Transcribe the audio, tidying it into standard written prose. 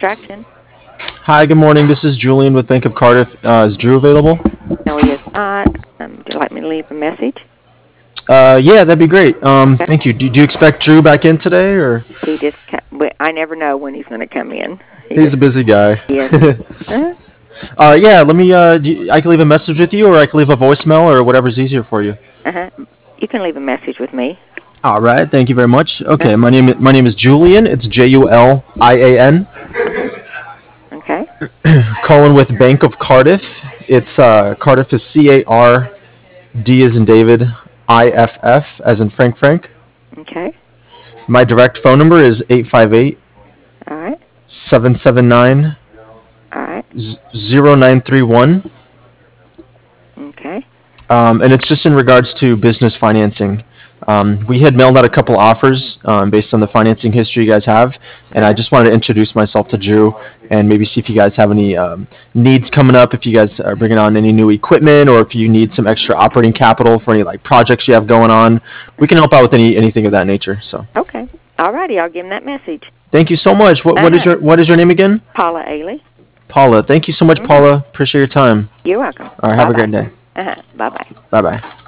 Extraction. Hi, good morning. This is Julian with Bank of Cardiff. Is Drew available? No, he is not. Would you like me to leave a message? Yeah, that'd be great. Okay. Thank you. Do you expect Drew back in today, or He just, I never know when he's going to come in. He he's just, a busy guy? yes. Uh-huh. Yeah. Let me. I can leave a message with you, or I can leave a voicemail, or whatever's easier for you. Uh-huh. You can leave a message with me. All right. Thank you very much. Uh, Okay. My name is Julian. It's Julian. okay. Calling with Bank of Cardiff. It's Cardiff is CARD as in David, IFF as in Frank. Okay. My direct phone number is 858 All right. 779 All right. 0931. Okay. And it's just in regards to business financing. We had mailed out a couple offers based on the financing history you guys have, and I just wanted to introduce myself to Drew and maybe see if you guys have any needs coming up, if you guys are bringing on any new equipment, or if you need some extra operating capital for any like projects you have going on. We can help out with anything of that nature. So Okay. All righty. I'll give him that message. thank you so much. What is your name again? Paula Ailey. Paula. Thank you so much, Mm-hmm. Paula. Appreciate your time. You're welcome. All right. Have a Bye-bye. great day. Uh-huh. Bye-bye. Bye bye.